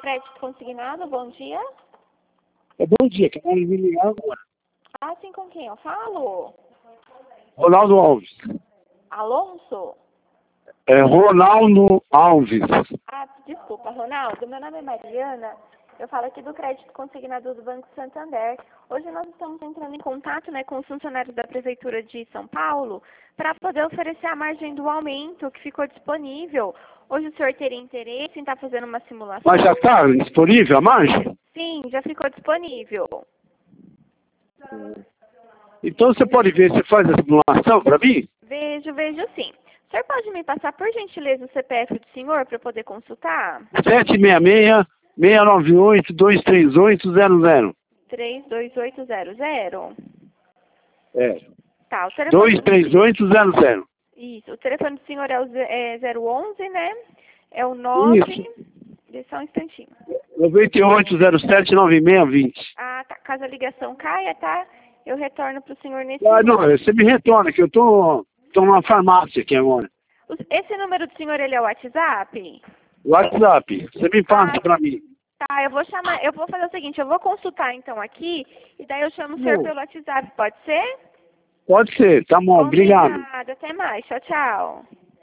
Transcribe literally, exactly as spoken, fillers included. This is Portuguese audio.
Crédito consignado, bom dia. É bom dia, que me ligar agora. Ah, sim, com quem eu falo? Ronaldo Alves. Alonso? É Ronaldo Alves. Ah, desculpa, Ronaldo. Meu nome é Mariana. Eu falo aqui do Crédito Consignado do Banco Santander. Hoje nós estamos entrando em contato, né, com os funcionários da Prefeitura de São Paulo para poder oferecer a margem do aumento que ficou disponível. Hoje o senhor teria interesse em estar fazendo uma simulação? Mas já está disponível a margem? Sim, já ficou disponível. Então você pode ver, você faz a simulação para mim? Vejo, vejo sim. O senhor pode me passar, por gentileza, o C P F do senhor para eu poder consultar? sete seis seis, seis nove oito, dois três oito, zero zero. três dois oito zero zero? É. Tá, o telefone... dois três oito, zero zero. Isso, o telefone do senhor é o ze- é zero onze, né? É o nove... Isso. Deixa só um instantinho. nove oito zero sete, nove seis dois zero. Ah, tá. Caso a ligação caia, tá? Eu retorno pro senhor nesse Ah, não, número. você me retorna, que eu tô, tô numa farmácia aqui agora. O- Esse número do senhor, ele é o WhatsApp? WhatsApp, você me passa Ah, para mim. tá, eu vou chamar... Eu vou fazer o seguinte, eu vou consultar então aqui e daí eu chamo o senhor Não. pelo WhatsApp, pode ser? Pode ser, tá bom, obrigado. Obrigada, até mais. Tchau, tchau.